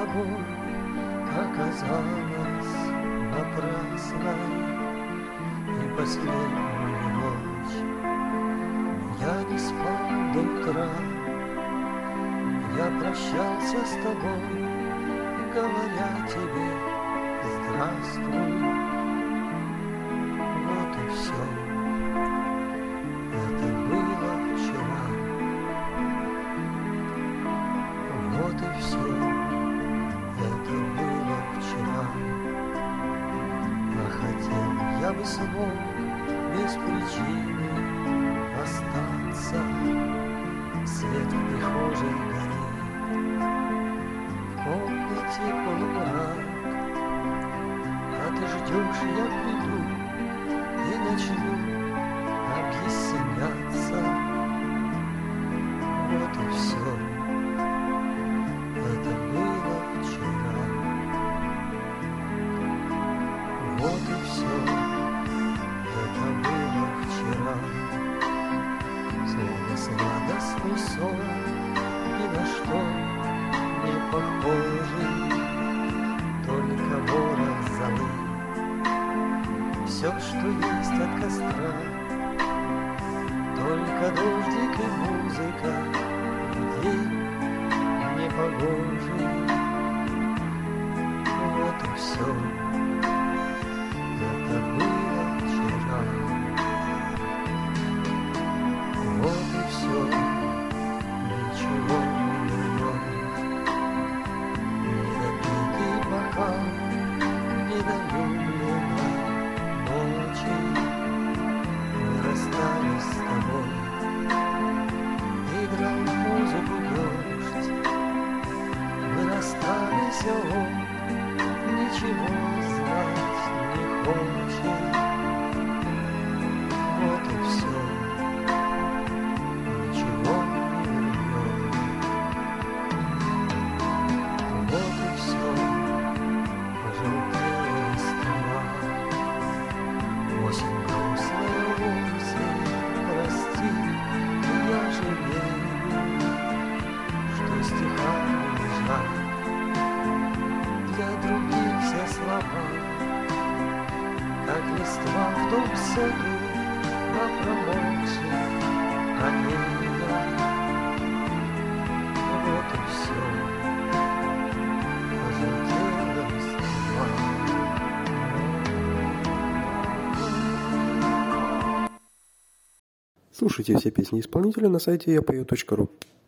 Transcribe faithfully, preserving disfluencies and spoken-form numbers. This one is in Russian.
тобой оказалась напрасной, и последнюю ночь я не спал до утра. Я прощался с тобой, говоря тебе здравствуй. Вот и все. Это было вчера. Вот и все. Это было вчера. А хотел я бы смог без причины остаться. Свет в прихожей горит, в комнате полумрак, а ты ждешь, я приду и начну объясняться. Вот и все. Это было вчера. Вот и все. Это было вчера. Словно сладостный сон, ни на что не похожий, только ворох золы. Все, что есть от костра, только дождик и музыка, день непогожий. Вот и все. Это было вчера. Вот и все, ничего не вернешь. Недопитый бокал, недолюбленной ночи. Мы расстались с тобой, играл музыку дождь. Мы расстались, а он ничего знать не хочет. Вот и все. Как листва в том саду, на промокшей аллее. Вот и все. Пожелтела листва. Слушайте все песни исполнителя на сайте я пою точка ру.